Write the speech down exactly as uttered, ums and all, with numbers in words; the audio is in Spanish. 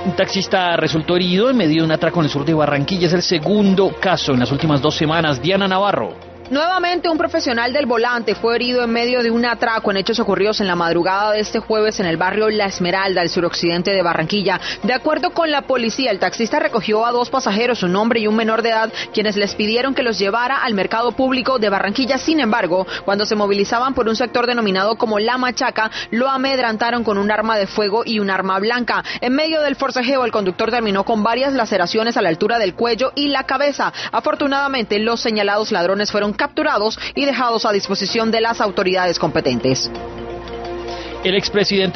Un taxista resultó herido en medio de un atraco en el sur de Barranquilla. Es el segundo caso en las últimas dos semanas. Diana Navarro. Nuevamente un profesional del volante fue herido en medio de un atraco en hechos ocurridos en la madrugada de este jueves en el barrio La Esmeralda, al suroccidente de Barranquilla. De acuerdo con la policía, el taxista recogió a dos pasajeros, un hombre y un menor de edad, quienes les pidieron que los llevara al mercado público de Barranquilla. Sin embargo, cuando se movilizaban por un sector denominado como La Machaca, lo amedrantaron con un arma de fuego y un arma blanca. En medio del forcejeo, el conductor terminó con varias laceraciones a la altura del cuello y la cabeza. Afortunadamente, los señalados ladrones fueron capturados y dejados a disposición de las autoridades competentes. El expresidente